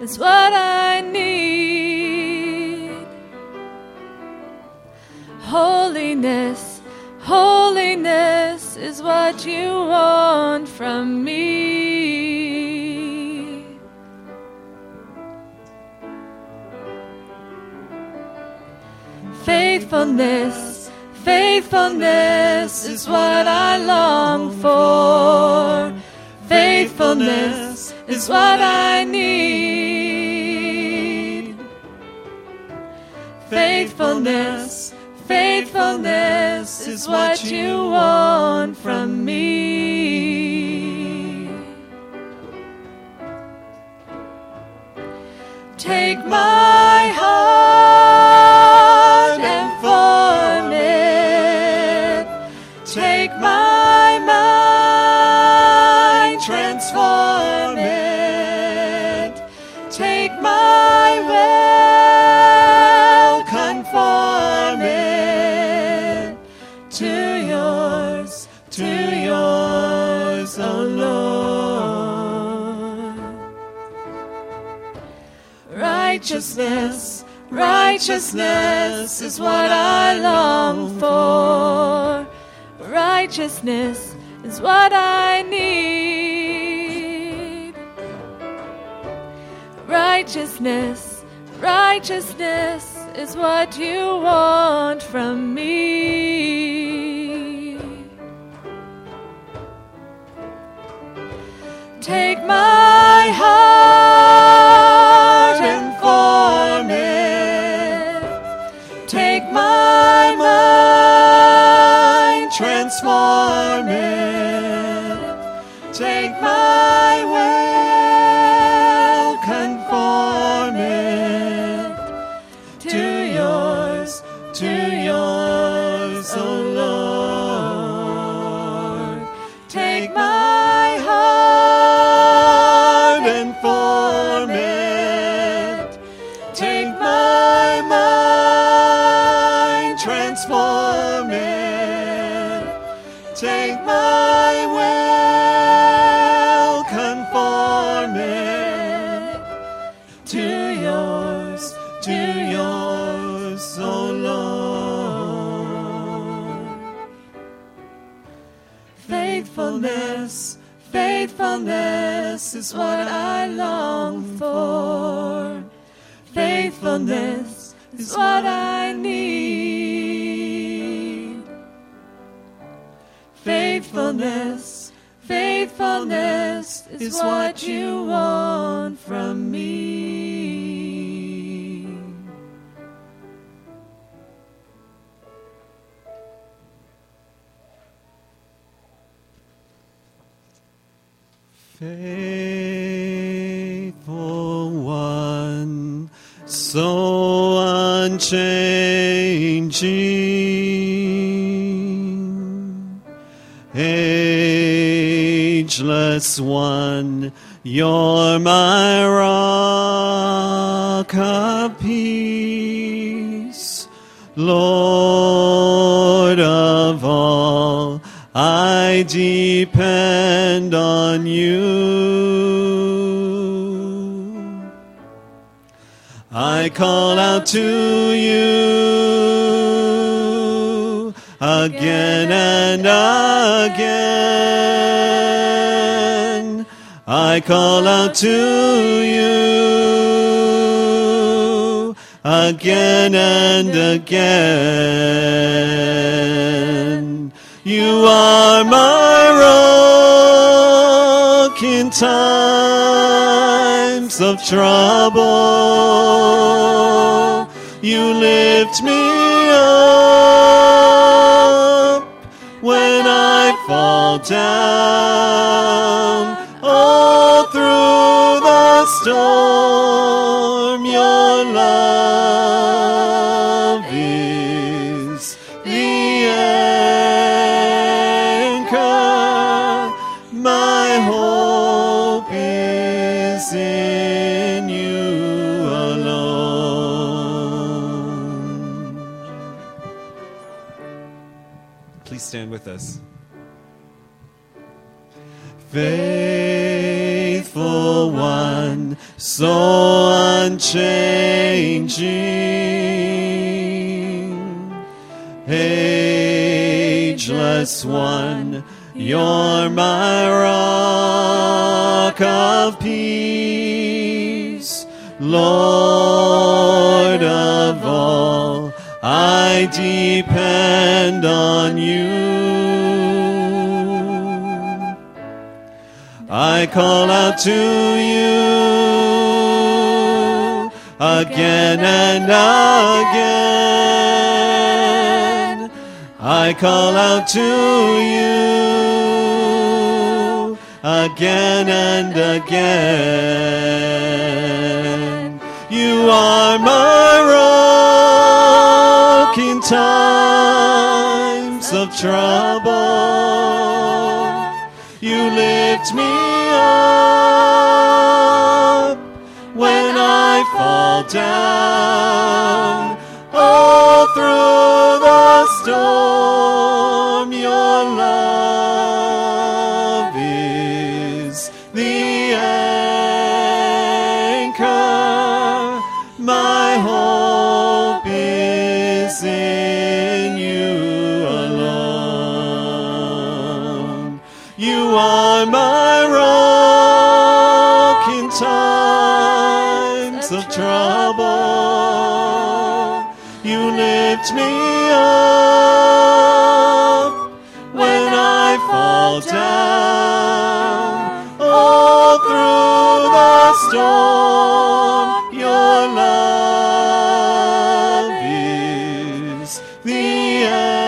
is what I need. Holiness, holiness is what you want from me. Faithfulness, faithfulness is what I long for. Faithfulness is what I need. Faithfulness, faithfulness is what you want from me. Take my heart and form it. Take my mind, transform it. Take my will, conform it to yours, O Lord. Righteousness, righteousness is what I long for. Righteousness is what I need. Righteousness, righteousness is what you want from me. Take my heart and form it. Take my mind, transform it. Take my will, conform it to yours, O Lord. Take my heart and form it. Take my mind, transform it. Take my will, conform it to yours, O Lord. Faithfulness, faithfulness is what I long for. Faithfulness is what I need. Faithfulness, faithfulness is what you want from me. Faithful one, so unchanging, ageless one, you're my rock of peace, Lord of all, I depend on you. I call out to you again and again. I call out to you again and again. You are my rock in times of trouble. You lift me up when I fall down. All through the storm, your love is the anchor. My hope is in you alone. Please stand with us. Faithful one, so unchanging, ageless one, you're my rock of peace, Lord of all, I depend on you. I call out to you again and again. I call out to you again and again. You are my rock in times of trouble. You lift me up when I fall down. All through the storm, your love is the anchor. My hope is in you alone. You are my rock in times of trouble. You lift me up when I fall down. All through the storm, your love is the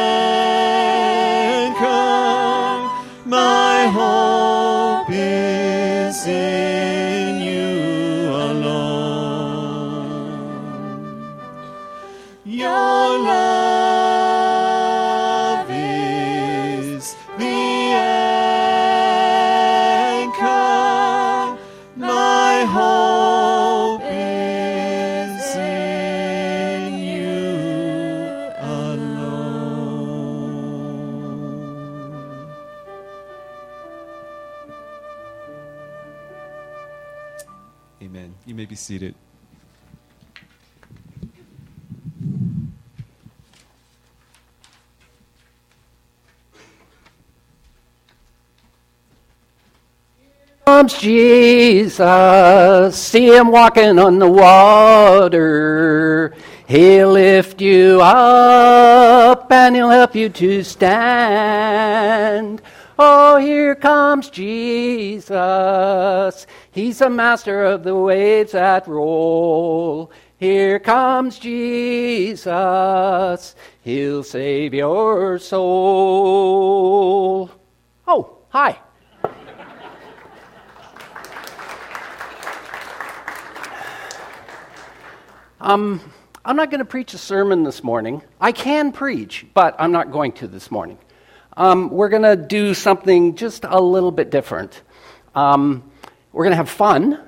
anchor. My hope is in you alone. Your love is the anchor. My hope is in you alone. Amen. You may be seated. Comes Jesus, see him walking on the water. He'll lift you up and he'll help you to stand. Oh, here comes Jesus. He's the master of the waves that roll. Here comes Jesus. He'll save your soul. Oh, hi. I'm not going to preach a sermon this morning. I can preach, but I'm not going to this morning. We're going to do something just a little bit different. We're going to have fun.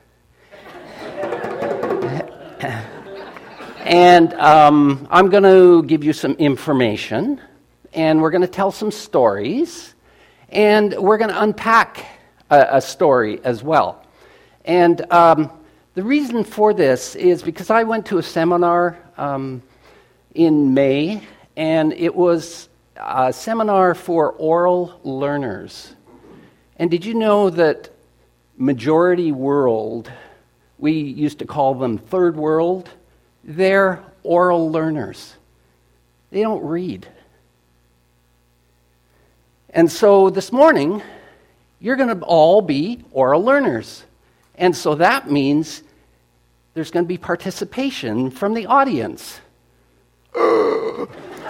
And I'm going to give you some information. And we're going to tell some stories. And we're going to unpack a story as well. And the reason for this is because I went to a seminar in May, and it was a seminar for oral learners. And did you know that majority world, we used to call them third world, they're oral learners. They don't read. And so this morning, you're going to all be oral learners. And so that means there's going to be participation from the audience. A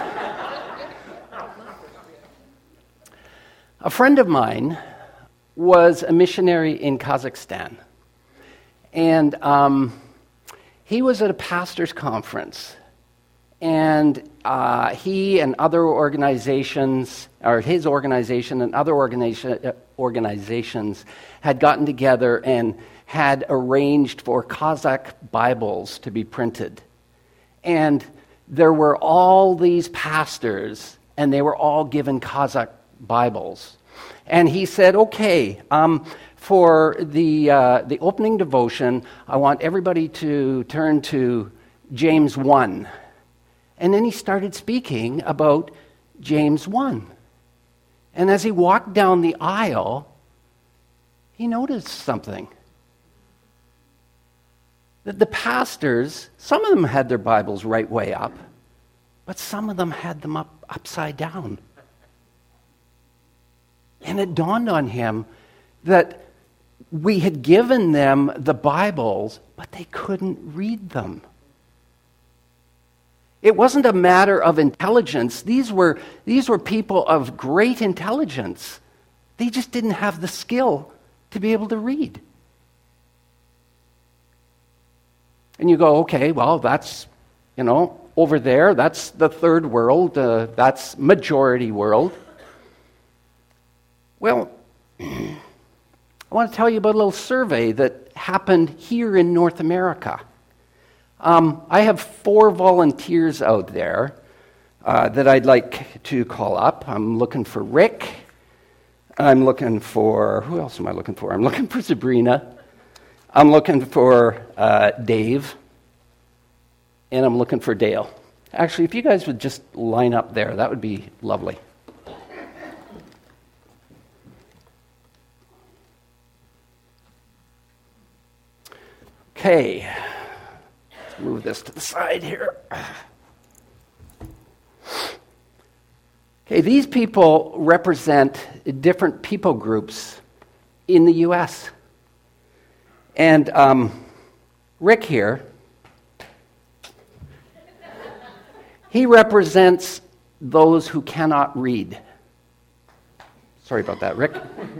friend of mine was a missionary in Kazakhstan. And he was at a pastor's conference. And he and other organizations, or his organization and other organizations had gotten together and had arranged for Kazakh Bibles to be printed. And there were all these pastors, and they were all given Kazakh Bibles. And he said, okay, for the opening devotion, I want everybody to turn to James 1. And then he started speaking about James 1. And as he walked down the aisle, he noticed something. That the pastors, some of them had their Bibles right way up, but some of them had them upside down. And it dawned on him that we had given them the Bibles, but they couldn't read them. It wasn't a matter of intelligence. These were people of great intelligence. They just didn't have the skill to be able to read. And you go, okay, well, that's, over there, that's the third world, that's majority world. Well, I want to tell you about a little survey that happened here in North America. I have 4 volunteers out there that I'd like to call up. I'm looking for Rick. I'm looking for, who else am I looking for? I'm looking for Sabrina. I'm looking for Dave. And I'm looking for Dale. Actually, if you guys would just line up there, that would be lovely. Okay. Let's move this to the side here. Okay, these people represent different people groups in the U.S. And Rick here, he represents those who cannot read. Sorry about that, Rick.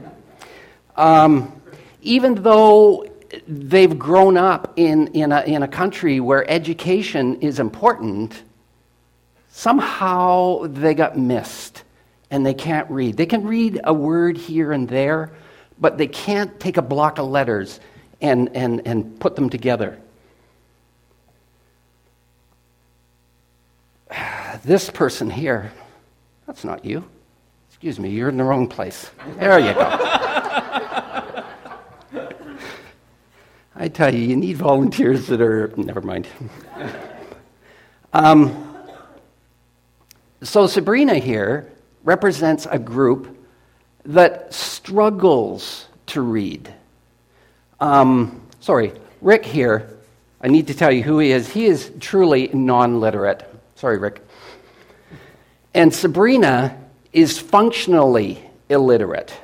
Even though they've grown up in a country where education is important, somehow they got missed and they can't read. They can read a word here and there, but they can't take a block of letters and put them together. This person here, that's not you. Excuse me, you're in the wrong place. There you go. I tell you need volunteers that are, never mind. So Sabrina here represents a group that struggles to read. Rick here, I need to tell you who he is. He is truly non-literate. Sorry, Rick. And Sabrina is functionally illiterate.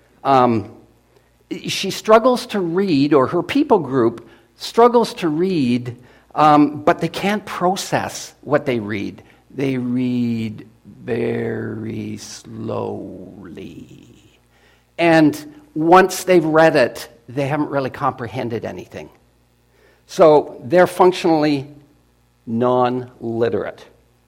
She struggles to read, or her people group struggles to read, but they can't process what they read. They read very slowly. And once they've read it, they haven't really comprehended anything. So they're functionally non-literate.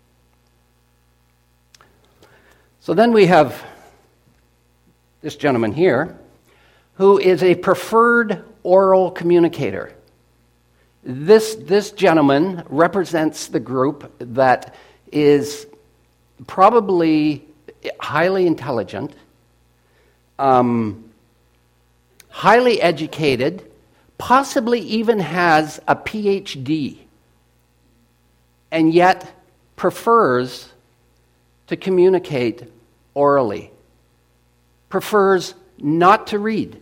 So then we have this gentleman here, who is a preferred oral communicator. This gentleman represents the group that is probably highly intelligent, highly educated, possibly even has a PhD, and yet prefers to communicate orally, prefers not to read.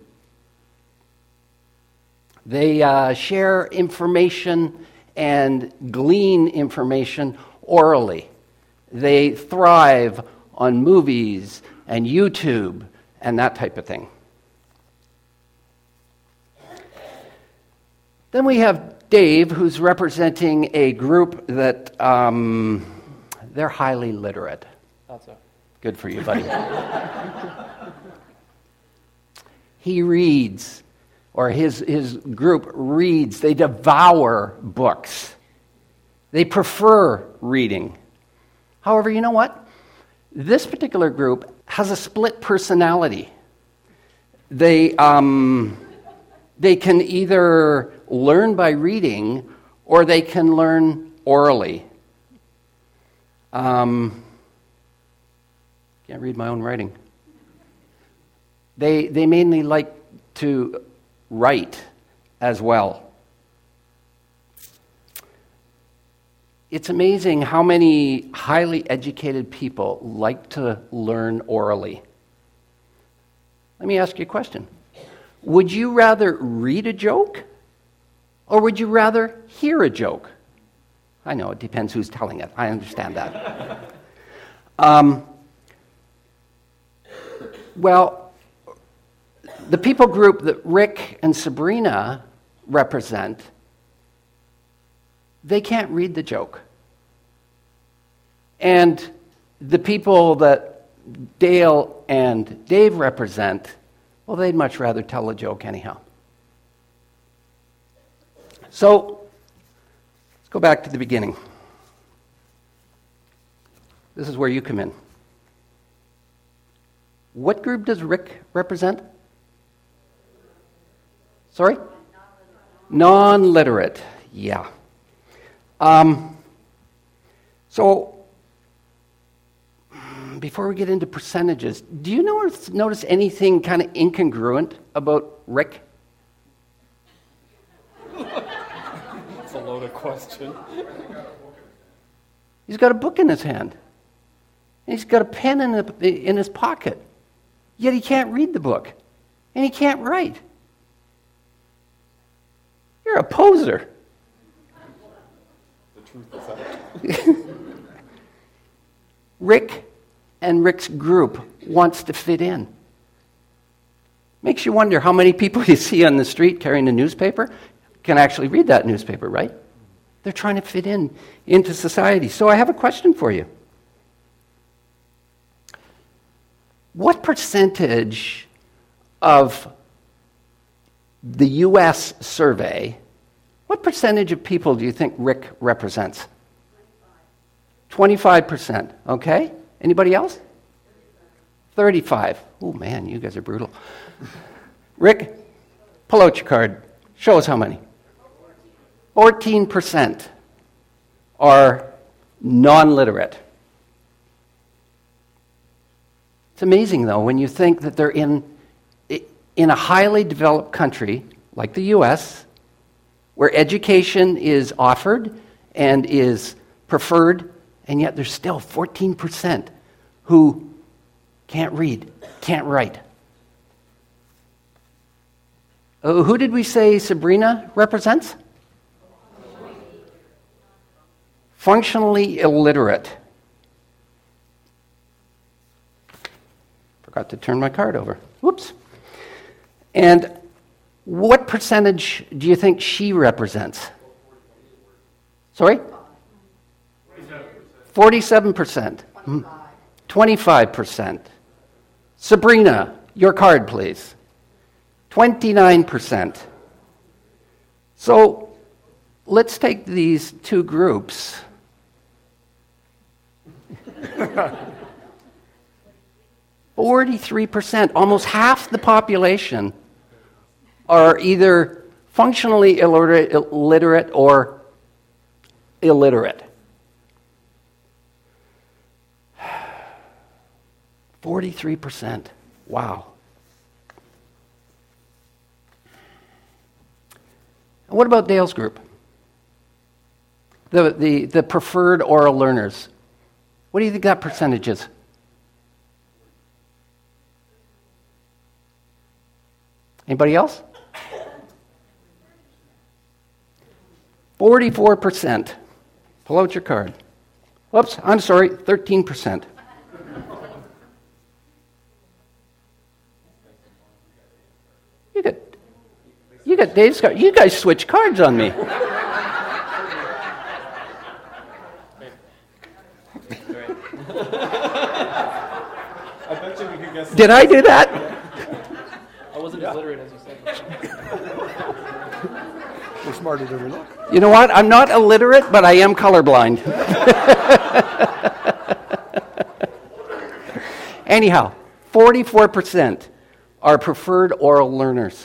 They share information and glean information orally. They thrive on movies and YouTube and that type of thing. Then we have Dave, who's representing a group that they're highly literate. Also. Good for you, buddy. He reads, or his group reads. They devour books. They prefer reading. However, you know what? This particular group has a split personality. They can either learn by reading or they can learn orally. Can't read my own writing. They mainly like to write as well. It's amazing how many highly educated people like to learn orally. Let me ask you a question. Would you rather read a joke, or would you rather hear a joke? I know, it depends who's telling it. I understand that. Well, the people group that Rick and Sabrina represent, they can't read the joke. And the people that Dale and Dave represent, well, they'd much rather tell a joke anyhow. So, let's go back to the beginning. This is where you come in. What group does Rick represent? Sorry? Non-literate. Yeah. So, before we get into percentages, do you notice anything kind of incongruent about Rick? That's a loaded question. He's got a book in his hand. And he's got a pen in his pocket. Yet he can't read the book. And he can't write. You're a poser. The truth is out. Rick and Rick's group wants to fit in. Makes you wonder how many people you see on the street carrying a newspaper can actually read that newspaper, right? They're trying to fit into society. So I have a question for you. What percentage of the U.S. survey, what percentage of people do you think Rick represents? 25%. Okay. Anybody else? 35. Oh, man, you guys are brutal. Rick, pull out your card. Show us how many. 14% are non-literate. It's amazing, though, when you think that they're in a highly developed country like the U.S., where education is offered and is preferred, and yet there's still 14% who can't read, can't write. Who did we say Sabrina represents? Functionally illiterate. Forgot to turn my card over. Whoops. And what percentage do you think she represents? Sorry? 47%. 25%. Sabrina, your card, please. 29%. So let's take these two groups. 43%, almost half the population, are either functionally illiterate or illiterate. 43%. Wow. And what about Dale's group? The preferred oral learners. What do you think that percentage is? Anybody else? 44%. Pull out your card. Whoops, I'm sorry, 13%. You got Dave's card. You guys switch cards on me. I bet you we could guess. Did I do that? I wasn't as literate as you said. We're smarter than we look. You know what? I'm not illiterate, but I am colorblind. Anyhow, 44% are preferred oral learners.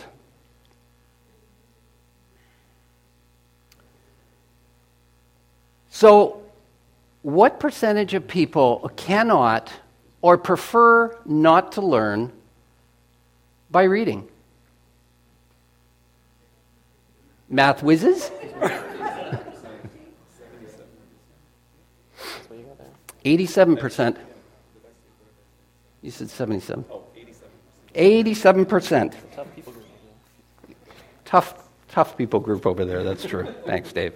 So, what percentage of people cannot or prefer not to learn by reading? Math whizzes? 87%. You said 77. 87%. Tough people group over there. That's true. Thanks, Dave.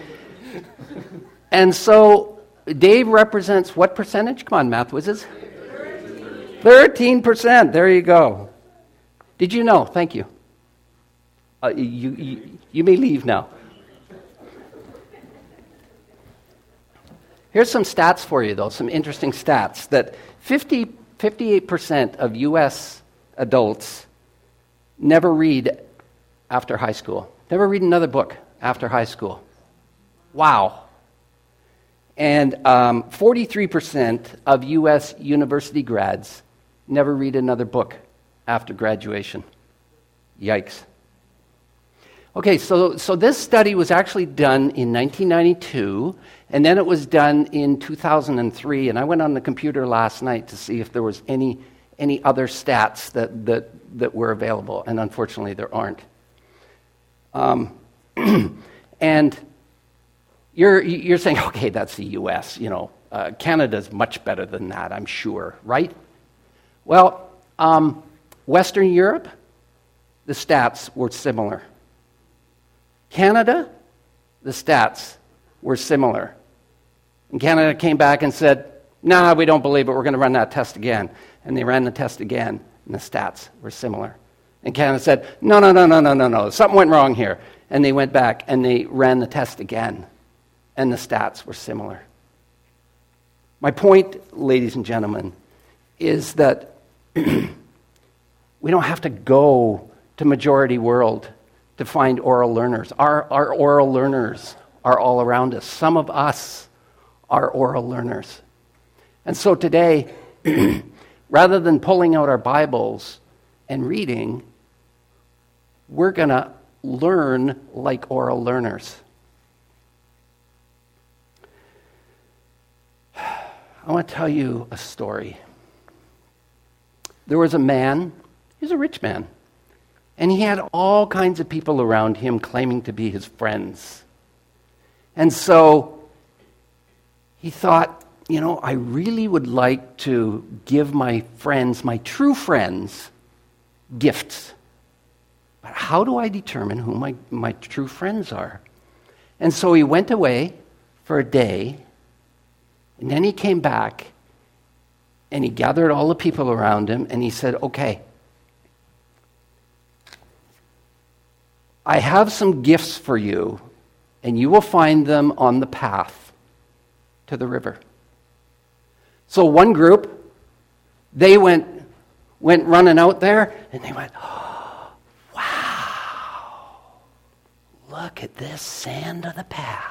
And so Dave represents what percentage? Come on, math whizzes. 13%. There you go. Did you know? Thank you. You may leave now. Here's some stats for you, though, some interesting stats, that 58% of U.S. adults never read after high school. Never read another book after high school. Wow. And 43% of U.S. university grads never read another book after graduation. Yikes. Okay, so this study was actually done in 1992, and then it was done in 2003, and I went on the computer last night to see if there was any other stats that were available, and unfortunately there aren't. And you're saying, okay, that's the U.S., Canada's much better than that, I'm sure, right? Well, Western Europe, the stats were similar. Canada, the stats were similar. And Canada came back and said, nah, we don't believe it, we're going to run that test again. And they ran the test again, and the stats were similar. And Canada said, no, something went wrong here. And they went back and they ran the test again, and the stats were similar. My point, ladies and gentlemen, is that we don't have to go to majority world to find oral learners. Our oral learners are all around us. Some of us are oral learners. And so today, rather than pulling out our Bibles and reading, we're going to learn like oral learners. I want to tell you a story. There was a man, he was a rich man, and he had all kinds of people around him claiming to be his friends. And so he thought, I really would like to give my friends, my true friends, gifts. But how do I determine who my true friends are? And so he went away for a day, and then he came back, and he gathered all the people around him, and he said, okay, I have some gifts for you, and you will find them on the path to the river. So one group, they went running out there, and they went, oh, wow, look at this sand of the path.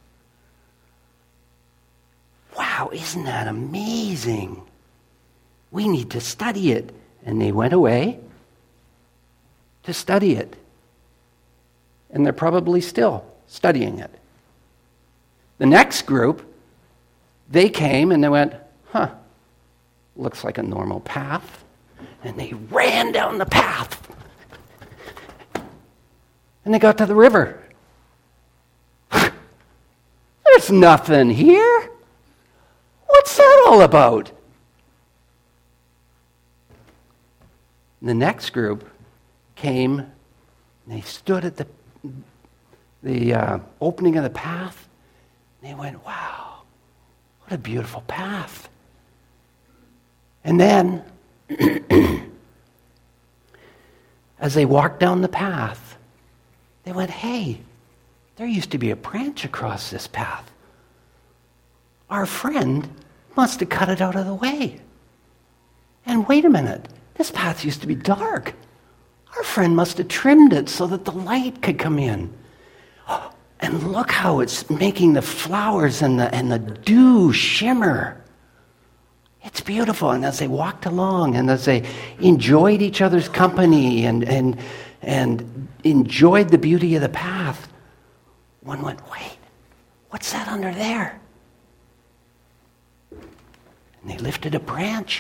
Wow, isn't that amazing? We need to study it. And they went away to study it. And they're probably still studying it. The next group, they came and they went, looks like a normal path. And they ran down the path. And they got to the river. There's nothing here. What's that all about? And the next group came, and they stood at the opening of the path, and they went, wow, what a beautiful path. And then, as they walked down the path, they went, hey, there used to be a branch across this path. Our friend must have cut it out of the way. And wait a minute, this path used to be dark. Our friend must have trimmed it so that the light could come in. Oh, and look how it's making the flowers and the dew shimmer. It's beautiful. And as they walked along and as they enjoyed each other's company and enjoyed the beauty of the path, one went, wait, what's that under there? And they lifted a branch.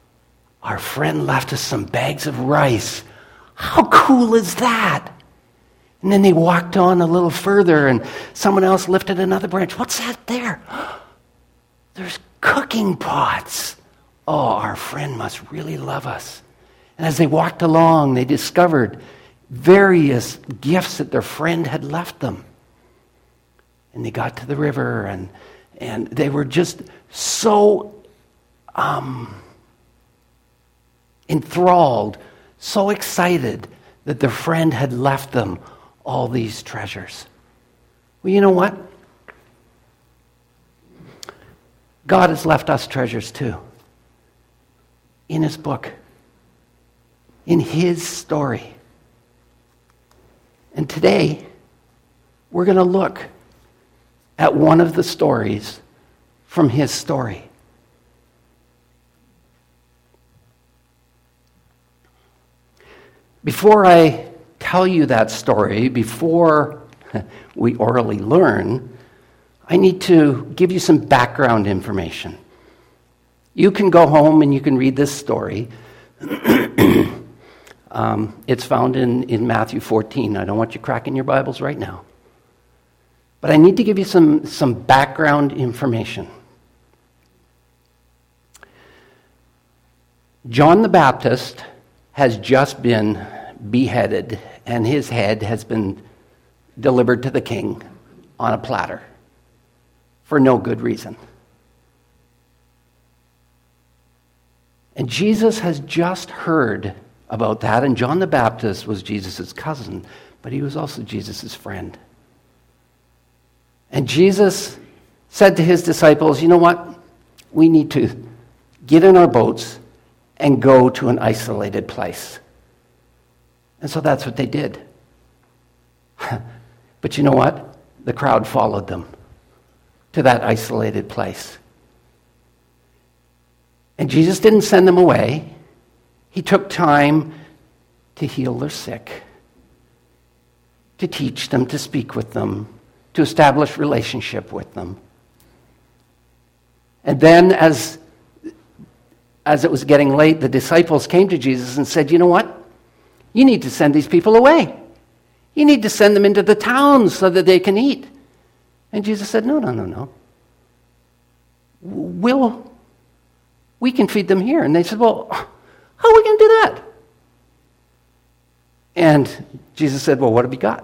Our friend left us some bags of rice. How cool is that? And then they walked on a little further, and someone else lifted another branch. What's that there? There's cooking pots. Oh, our friend must really love us. And as they walked along, they discovered various gifts that their friend had left them. And they got to the river, and they were just so enthralled, so excited that their friend had left them all these treasures. Well, you know what? God has left us treasures too. In His book. In His story. And today, we're going to look at one of the stories from His story. Before I tell you that story, before we orally learn, I need to give you some background information. You can go home and you can read this story. It's found in Matthew 14. I don't want you cracking your Bibles right now. But I need to give you some background information. John the Baptist has just been beheaded, and his head has been delivered to the king on a platter for no good reason. And Jesus has just heard about that, and John the Baptist was Jesus' cousin, but he was also Jesus' friend. And Jesus said to his disciples, you know what? We need to get in our boats and go to an isolated place. And so that's what they did. But you know what? The crowd followed them to that isolated place. And Jesus didn't send them away. He took time to heal their sick, to teach them, to speak with them, to establish relationship with them. And then as it was getting late, the disciples came to Jesus and said, you know what? You need to send these people away. You need to send them into the towns so that they can eat. And Jesus said, no. We can feed them here. And they said, well, how are we going to do that? And Jesus said, well, what have you got?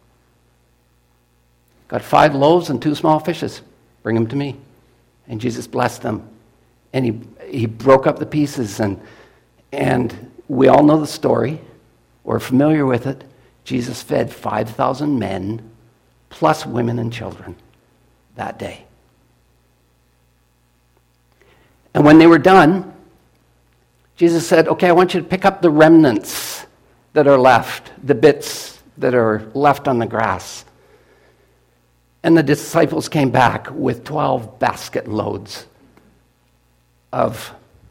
Got 5 loaves and 2 small fishes. Bring them to me. And Jesus blessed them. And he broke up the pieces. And we all know the story. We're familiar with it. Jesus fed 5,000 men plus women and children that day. And when they were done, Jesus said, okay, I want you to pick up the remnants that are left, the bits that are left on the grass. And the disciples came back with 12 basket loads of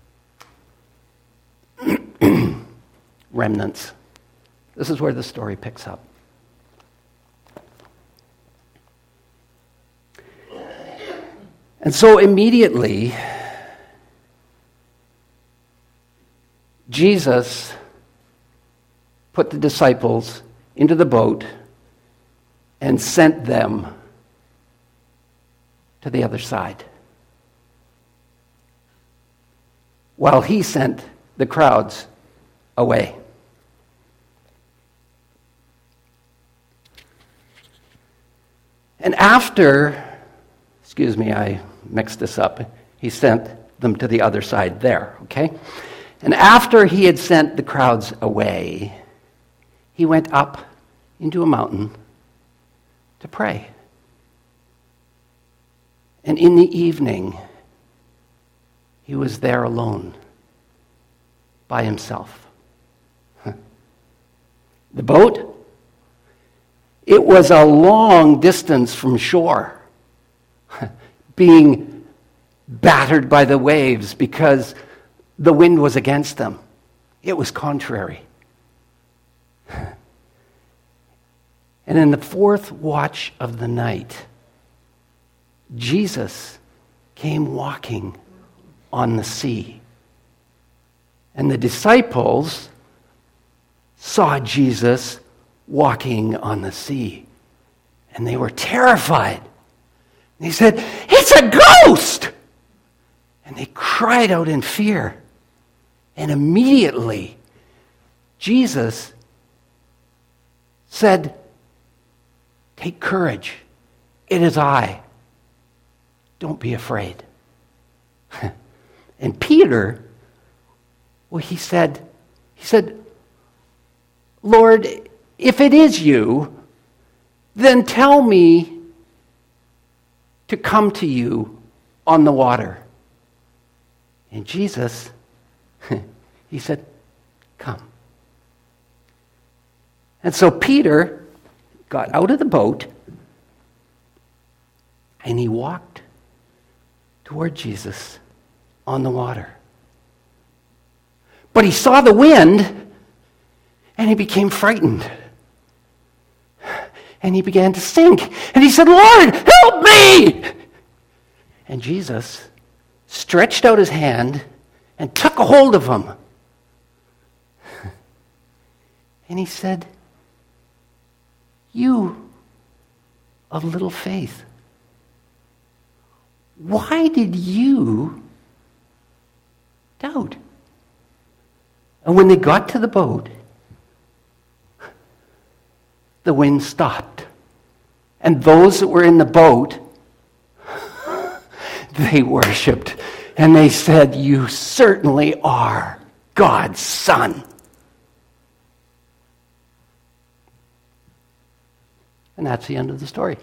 remnants. This is where the story picks up. And so immediately, Jesus put the disciples into the boat and sent them to the other side, while he sent the crowds away. And after, I mixed this up. He sent them to the other side there, okay? And after he had sent the crowds away, he went up into a mountain to pray. And in the evening, he was there alone, by himself. The boat, it was a long distance from shore, being battered by the waves because the wind was against them. It was contrary. And in the 4th watch of the night, Jesus came walking on the sea. And the disciples saw Jesus walking on the sea. And they were terrified. And he said, "It's a ghost!" And they cried out in fear. And immediately, Jesus said, "Take courage. It is I. Don't be afraid." And Peter, well, he said, "Lord, if it is you, then tell me to come to you on the water." And Jesus, he said, "Come." And so Peter got out of the boat and he walked toward Jesus on the water. But he saw the wind and he became frightened. And he began to sink. And he said, "Lord, help me!" And Jesus stretched out his hand and took a hold of him. And he said, "You of little faith, why did you doubt?" And when they got to the boat, the wind stopped. And those that were in the boat, they worshiped. And they said, "You certainly are God's Son." And that's the end of the story.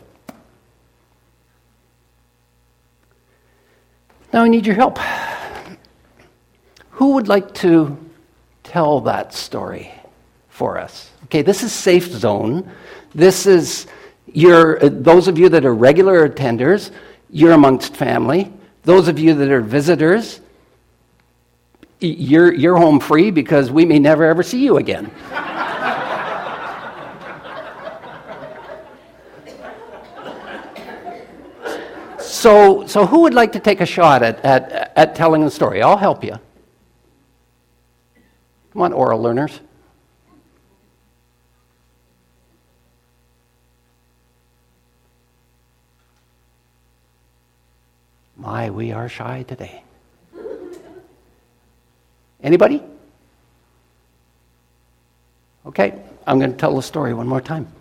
Now I need your help. Who would like to tell that story for us? Okay, this is Safe Zone. This is those of you that are regular attenders, you're amongst family. Those of you that are visitors, you're home free because we may never ever see you again. So who would like to take a shot at telling the story? I'll help you. Come on, oral learners. My, we are shy today. Anybody? Okay, I'm going to tell the story one more time.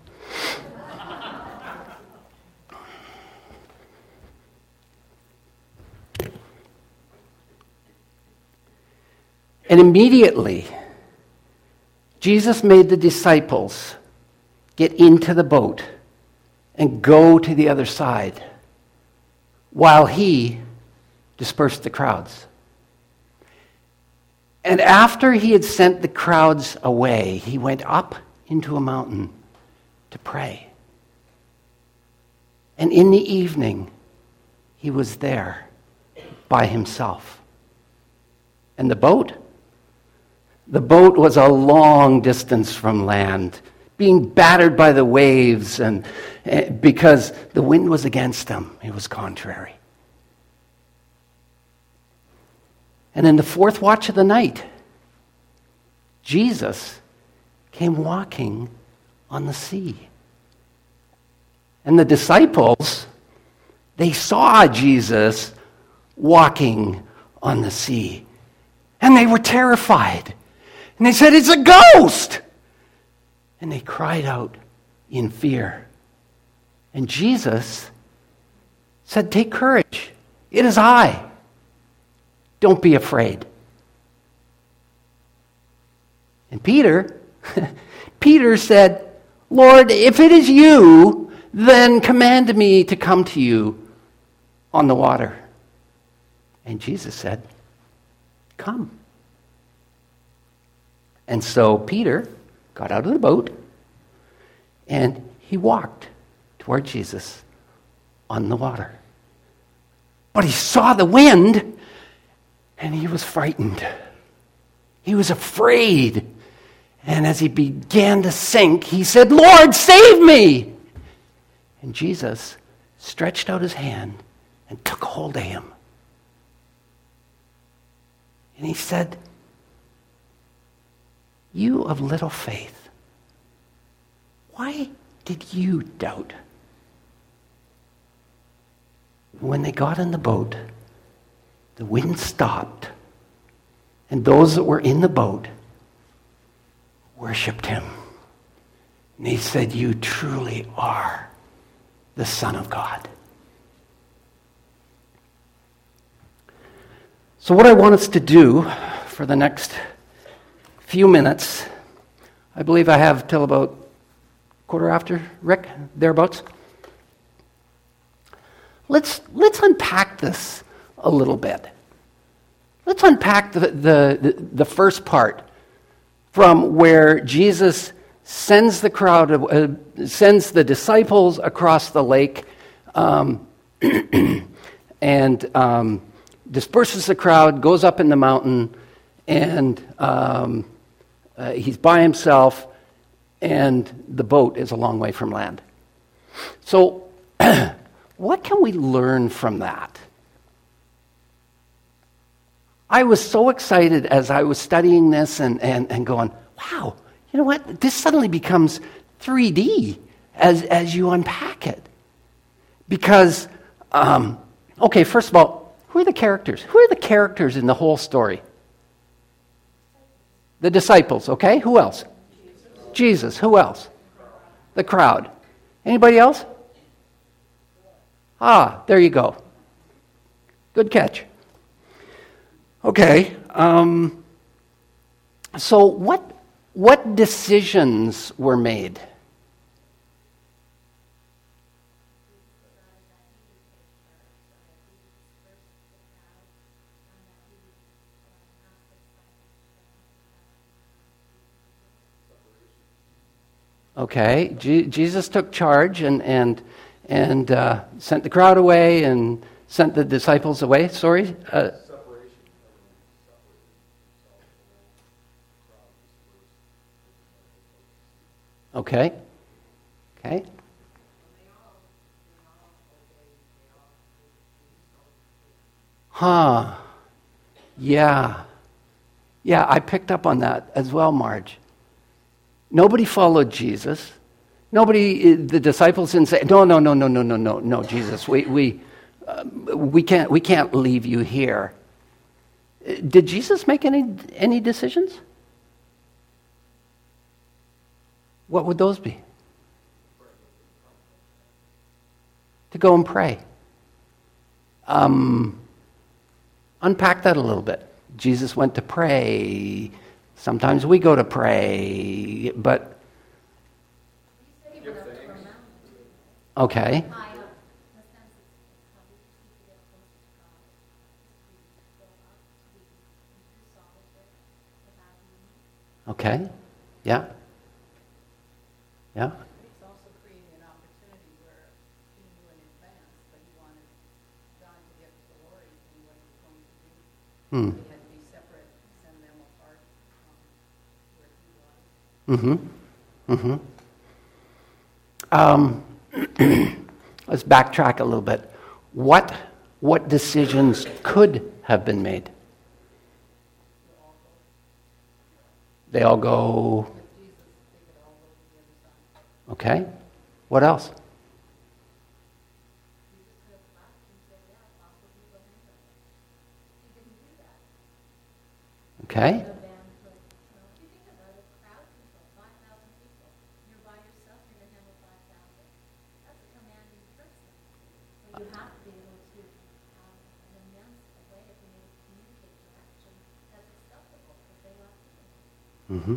And immediately, Jesus made the disciples get into the boat and go to the other side while he dispersed the crowds. And after he had sent the crowds away, he went up into a mountain to pray. And in the evening, he was there by himself. And the boat was a long distance from land, being battered by the waves, and because the wind was against them, it was contrary. And in the fourth watch of the night, Jesus came walking on the sea. And the disciples, they saw Jesus walking on the sea. And they were terrified. And they said, "It's a ghost!" And they cried out in fear. And Jesus said, "Take courage. It is I. Don't be afraid." And Peter said, "Lord, if it is you, then command me to come to you on the water." And Jesus said, "Come." And so Peter got out of the boat and he walked toward Jesus on the water. But he saw the wind and he was frightened. He was afraid. And as he began to sink, he said, "Lord, save me!" And Jesus stretched out his hand and took hold of him. And he said, "You of little faith, why did you doubt? When they got in the boat, the wind stopped, and those that were in the boat worshipped him. And he said, you truly are the Son of God. So what I want us to do for the next few minutes, I believe I have till about 1:15, Rick, thereabouts. Let's unpack this a little bit. Let's unpack the first part from where Jesus sends the crowd, sends the disciples across the lake, and disperses the crowd, goes up in the mountain, and he's by himself, and the boat is a long way from land. So, what can we learn from that? I was so excited as I was studying this and going, wow, you know what? This suddenly becomes 3D as you unpack it. Because, okay, first of all, who are the characters? Who are the characters in the whole story? The disciples, okay? Who else? Jesus. Who else? The crowd. Anybody else? Ah, there you go. Good catch. Okay. So what decisions were made? Okay, Jesus took charge and sent the crowd away and sent the disciples away. Sorry. Okay. Okay. Huh. Yeah. Yeah, I picked up on that as well, Marge. Nobody followed Jesus. The disciples didn't say, no, Jesus, we can't leave you here. Did Jesus make any decisions? What would those be? To go and pray. Unpack that a little bit. Jesus went to pray. Sometimes we go to pray, but... Okay. Okay. Yeah. Yeah. It's also creating an opportunity where he knew in advance that he wanted John to get glory in what he was going to do. He had to be separate, send them apart where he was. Let's backtrack a little bit. What decisions could have been made? They all go. Okay. What else? Okay. Mm-hmm.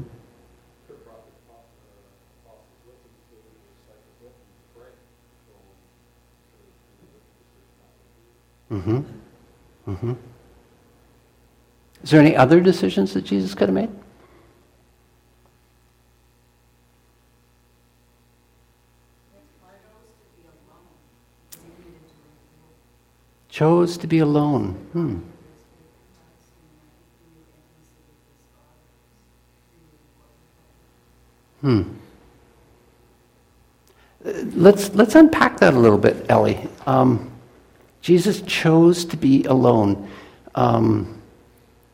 Mm-hmm. Mm-hmm. Is there any other decisions that Jesus could have made? Chose to be alone. Let's unpack that a little bit, Ellie. Jesus chose to be alone.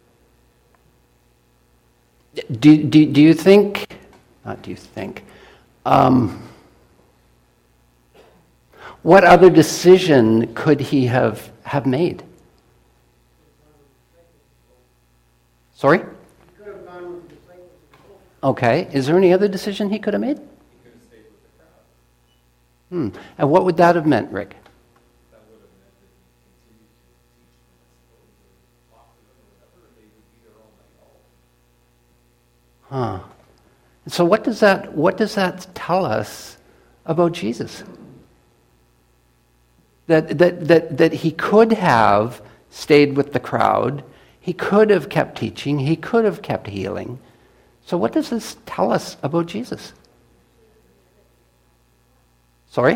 Do you think? Not do you think? What other decision could he have made? Sorry? Okay. Is there any other decision he could have made? He could have stayed with the crowd. And what would that have meant, Rick? That would have meant that he continued to teach them, I suppose, or talk to them or whatever, and they would be there all night long. And so what does that tell us about Jesus? That he could have stayed with the crowd, he could have kept teaching, he could have kept healing. So what does this tell us about Jesus? Sorry?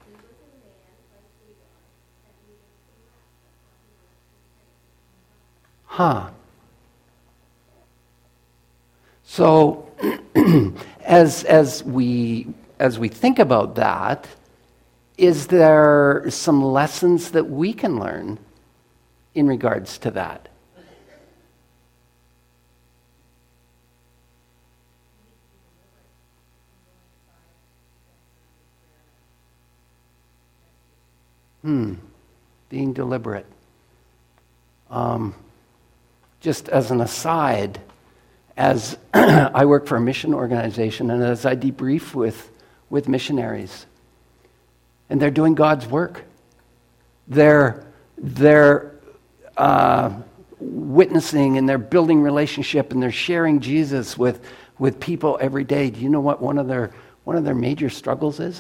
So as we think about that, is there some lessons that we can learn in regards to that? Being deliberate. Just as an aside, as I work for a mission organization and as I debrief with missionaries, and they're doing God's work. They're witnessing and they're building relationship and they're sharing Jesus with people every day. Do you know what one of their major struggles is?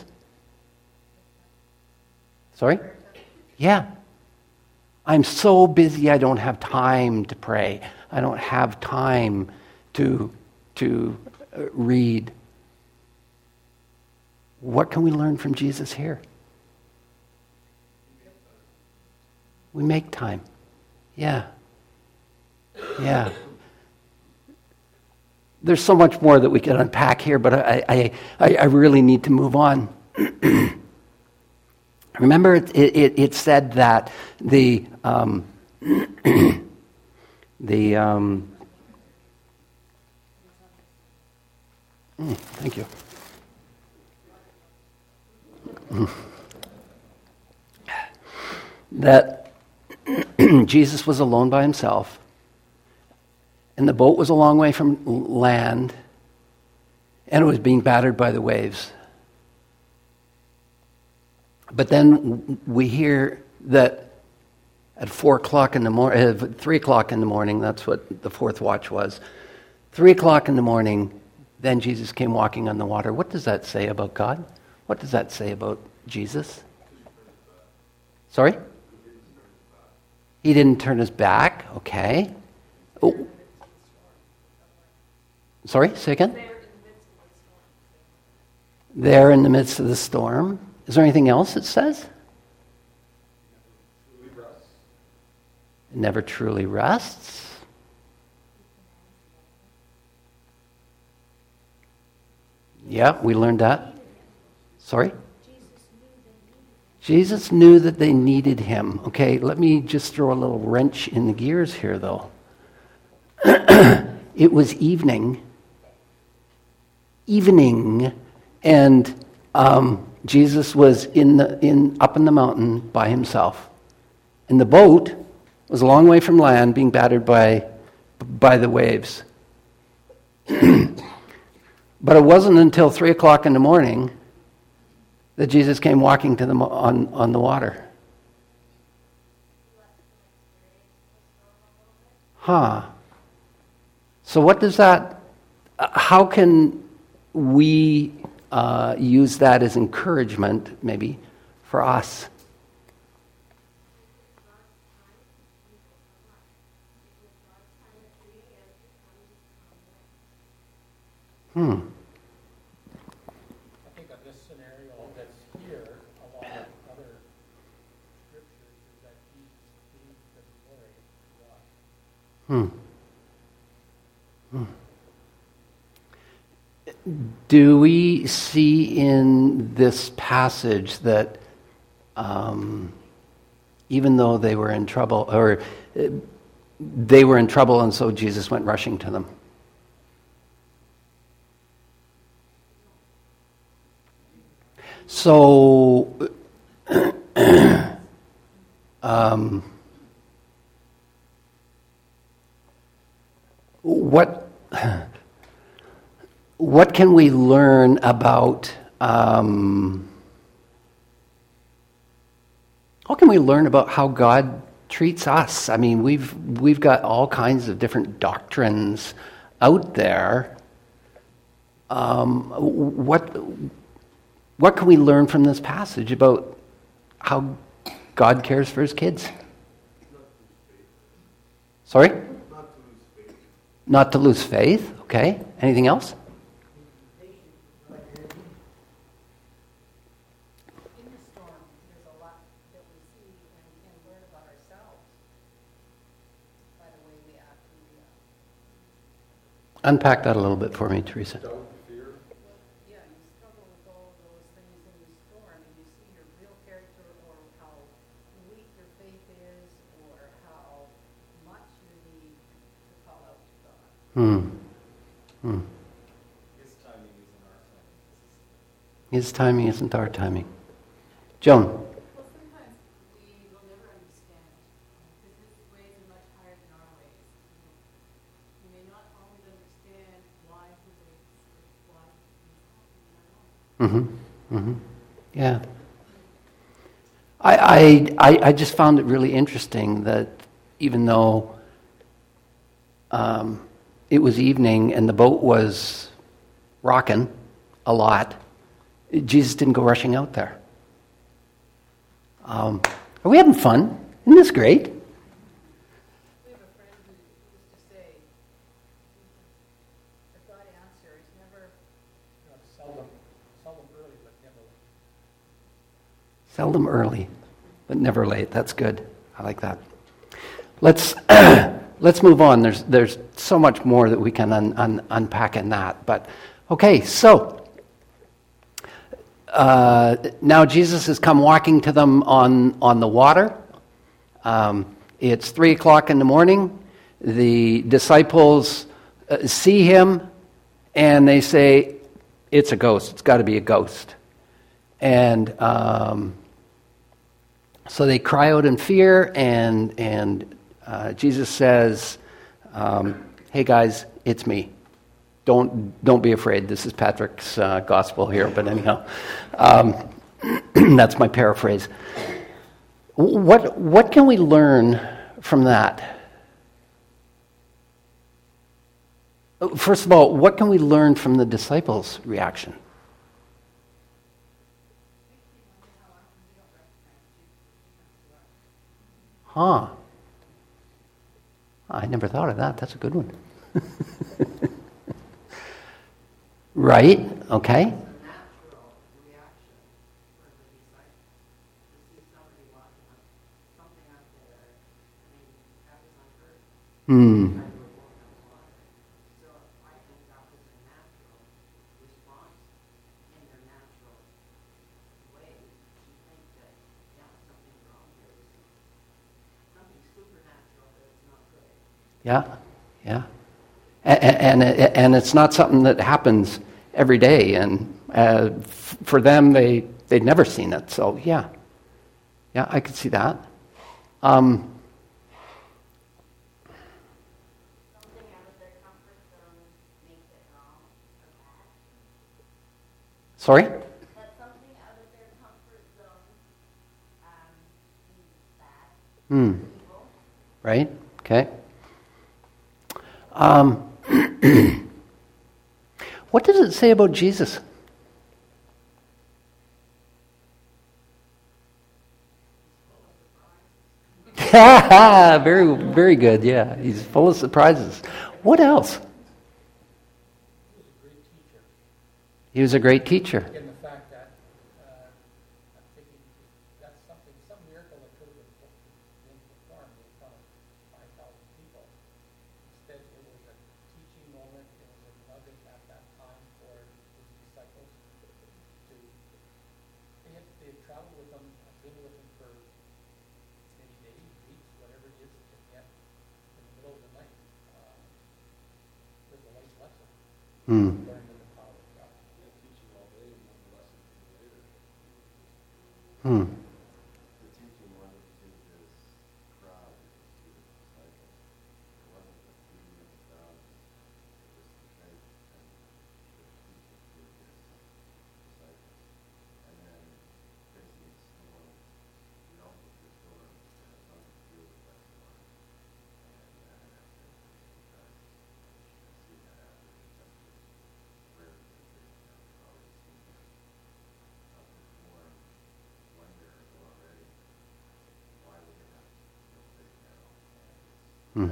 Sorry? Yeah. I'm so busy I don't have time to pray. I don't have time to read. What can we learn from Jesus here? We make time. Yeah. There's so much more that we could unpack here, but I really need to move on. Remember, it said that thank you. That Jesus was alone by himself, and the boat was a long way from land, and it was being battered by the waves. But then we hear that at 3 o'clock in the morning, that's what the fourth watch was, 3 o'clock in the morning, then Jesus came walking on the water. What does that say about God? What does that say about Jesus? Sorry? He didn't turn his back. Okay. Oh. Sorry, say again? There in the midst of the storm. Is there anything else it says? It never truly rests. Yeah, we learned that. Sorry? Jesus knew that they needed him. Okay, let me just throw a little wrench in the gears here, though. It was evening, and Jesus was up in the mountain by himself, and the boat was a long way from land, being battered by the waves. But it wasn't until 3 o'clock in the morning that Jesus came walking to them on the water. So what does that, how can we use that as encouragement, maybe, for us? I think of this scenario that's here, along with other scriptures, is that Jesus needs the glory to God. Do we see in this passage that even though they were in trouble, and so Jesus went rushing to them? So, um, what can we learn about? What can we learn about how God treats us? I mean, we've got all kinds of different doctrines out there. What can we learn from this passage about how God cares for his kids? Sorry? Not to lose faith. Okay. Anything else? In the storm, there's a lot that we see and learn about ourselves by the way we act and react. Unpack that a little bit for me, Teresa. Doubt, fear. Yeah, you struggle with all of those things in the storm, and you see your real character, or how weak your faith is, or how much you need to call out to God. His timing isn't our timing. His timing isn't our timing. Joan. Well, sometimes we will never understand because his ways are much higher than our ways. We may not always understand why he waits, why he's acting in our life. Yeah. I just found it really interesting that even though it was evening and the boat was rocking a lot, Jesus didn't go rushing out there. Are we having fun? Isn't this great? We have a friend who used to say, if God answers, never Seldom early, but never late. Seldom early, but never late. That's good. I like that. Let's move on. There's so much more that we can unpack in that. But okay, so now Jesus has come walking to them on the water. It's 3:00 in the morning. The disciples see him, and they say, "It's a ghost. It's got to be a ghost." And so they cry out in fear, and Jesus says, "Hey guys, it's me. Don't be afraid." This is Patrick's gospel here, but anyhow, that's my paraphrase. What can we learn from that? First of all, what can we learn from the disciples' reaction? Huh. I never thought of that. That's a good one. Right, okay. Natural reaction for the disciples to see somebody walking on something out there. I mean, that was unheard of. Hmm. They were walking on water. So I think that was a natural response in their natural way to think that, yeah, something's wrong here. Something supernatural that is not good. Yeah, yeah. And it's not something that happens every day, and for them, they'd never seen it. So yeah, I could see that. Something out of their comfort zone makes it wrong or bad. Sorry? That something out of their comfort zone means bad, evil. Right. Okay. What does it say about Jesus? Very, very good. Yeah, he's full of surprises. What else? He was a great teacher. He was a great teacher. Again, the fact that I'm thinking that's something, some miracle that could have been performed in front of 5,000 people. Instead, it was a teaching moment. It was a nugget at that time for his disciples to. They had traveled with him, been with him for many days, weeks, whatever it is, and yet in the middle of the night, there's a life lesson. Hmm. Learned in the power of God. Yeah, teaching all day and one lesson later. Hmm.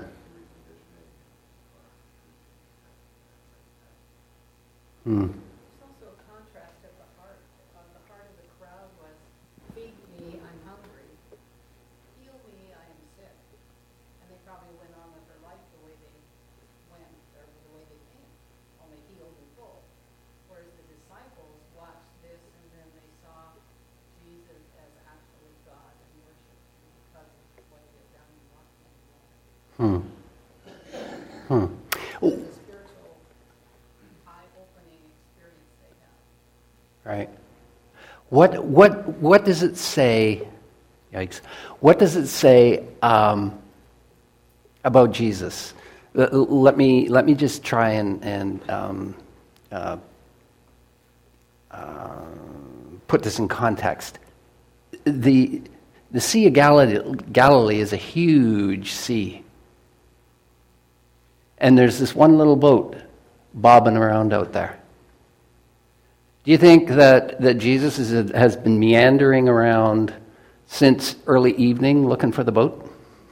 Hmm. There's also a contrast of the heart. The heart of the crowd was, feed me, I'm hungry. Heal me, I am sick. And they probably went on with their life the way they went, or the way they came, only healed and full. Whereas the disciples watched this and then they saw Jesus as actually God and worshiped him because of what he had done and walking in the water. Hmm. Hmm. It's a spiritual, eye-opening experience they have. Right. What does it say? Yikes! What does it say about Jesus? Let me just try and put this in context. The Sea of Galilee is a huge sea. And there's this one little boat bobbing around out there. Do you think that Jesus has been meandering around since early evening looking for the boat?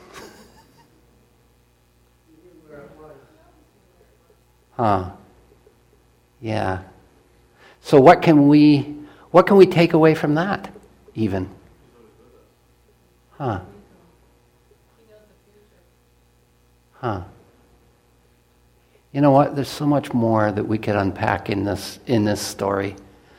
Huh. Yeah. So what can we take away from that, even? Huh. He knows the future. Huh. You know what? There's so much more that we could unpack in this story.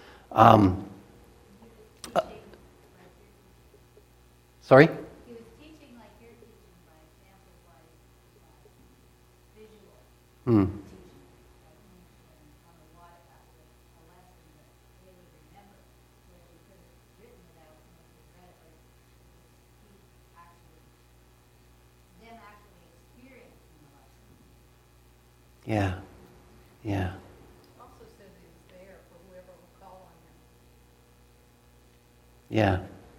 Sorry? He was teaching like you're teaching by example, by visual Hmm. teaching, on the water, a lesson that they would remember, where he could have written it out and they could read it, but he actually, them actually experiencing the lesson. Yeah. Yeah. Also says he was there for whoever will call on him. Yeah.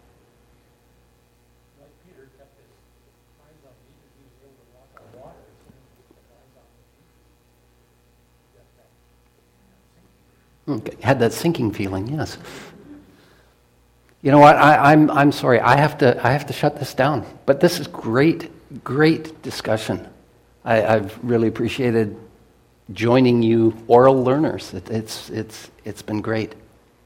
Like Peter kept his eyes on Jesus, he was able to walk on water. As soon as he kept eyes on Jesus, he got that sinking. Okay. Had that sinking feeling, yes. You know what? I'm sorry. I have to shut this down. But this is great discussion. I've really appreciated joining you oral learners. It's been great.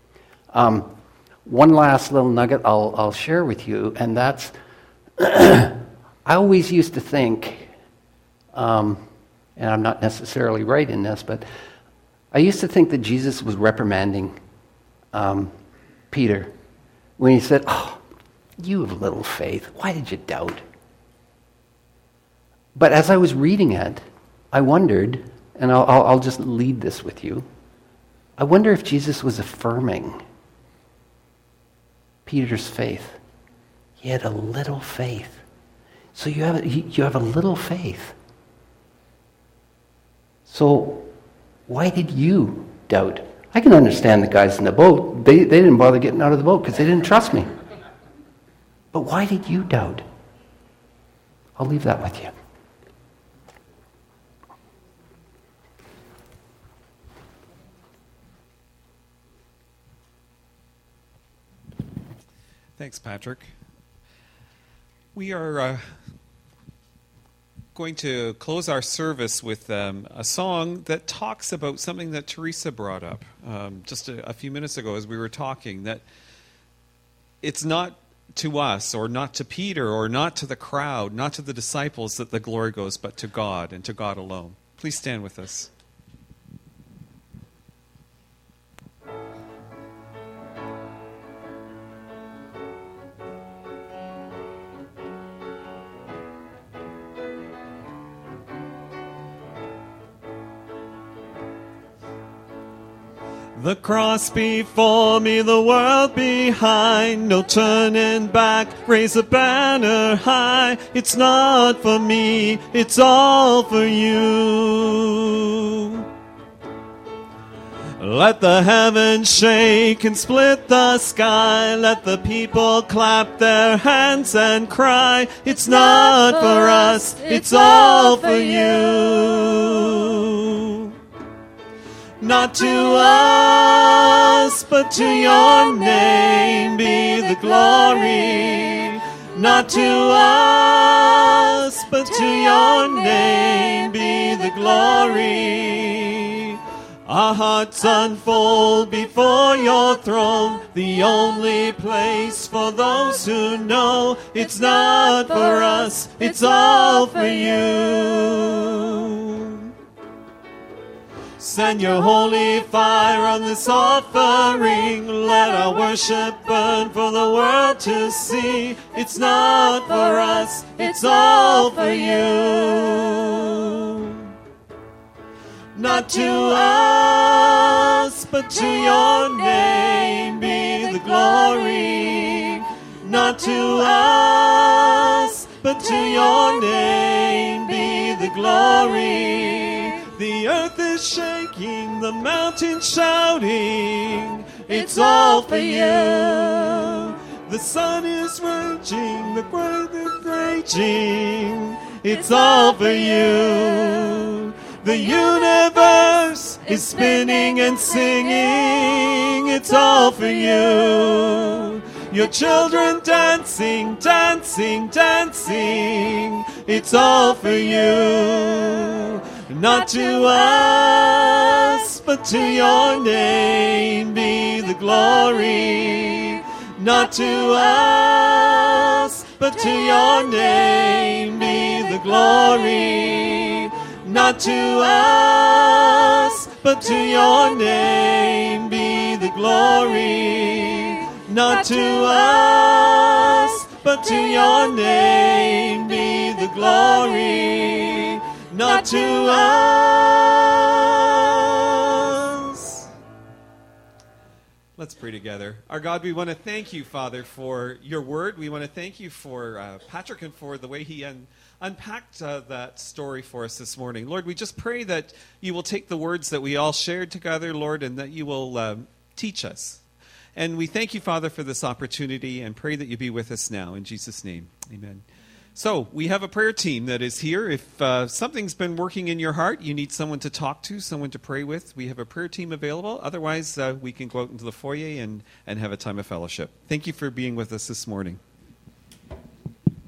One last little nugget I'll share with you, and that's I always used to think, and I'm not necessarily right in this, but I used to think that Jesus was reprimanding Peter when he said, "Oh, you have little faith. Why did you doubt?" But as I was reading it, I wondered, and I'll just lead this with you, I wonder if Jesus was affirming Peter's faith. He had a little faith. So you have a little faith. So why did you doubt? I can understand the guys in the boat. They didn't bother getting out of the boat because they didn't trust me. But why did you doubt? I'll leave that with you. Thanks, Patrick. We are going to close our service with a song that talks about something that Teresa brought up just a few minutes ago as we were talking, that it's not to us or not to Peter or not to the crowd, not to the disciples that the glory goes, but to God and to God alone. Please stand with us. The cross before me, the world behind, no turning back, raise a banner high. It's not for me, it's all for you. Let the heavens shake and split the sky, let the people clap their hands and cry. It's not for us, it's all for you. Not to us, but to your name be the glory. Not to us, but to your name be the glory. Our hearts unfold before your throne, the only place for those who know it's not for us, it's all for you. Send your holy fire on this offering. Let our worship burn for the world to see. It's not for us, it's all for you. Not to us, but to your name be the glory. Not to us, but to your name be the glory. The earth is shaking, the mountains shouting. It's all for you. The sun is raging, the ground is raging. It's all for you. The universe is spinning and singing. It's all for you. Your children dancing, dancing, dancing. It's all for you. Not to us, but to your name be the glory. Not to us, but to your name be the glory. Not to us, but to your name be the glory. Not to us, but to your name be the glory. Not to us. Let's pray together. Our God, we want to thank you, Father, for your word. We want to thank you for Patrick and for the way he unpacked that story for us this morning. Lord, we just pray that you will take the words that we all shared together, Lord, and that you will teach us. And we thank you, Father, for this opportunity and pray that you be with us now. In Jesus' name, amen. So we have a prayer team that is here. If something's been working in your heart, you need someone to talk to, someone to pray with, we have a prayer team available. Otherwise, we can go out into the foyer and have a time of fellowship. Thank you for being with us this morning.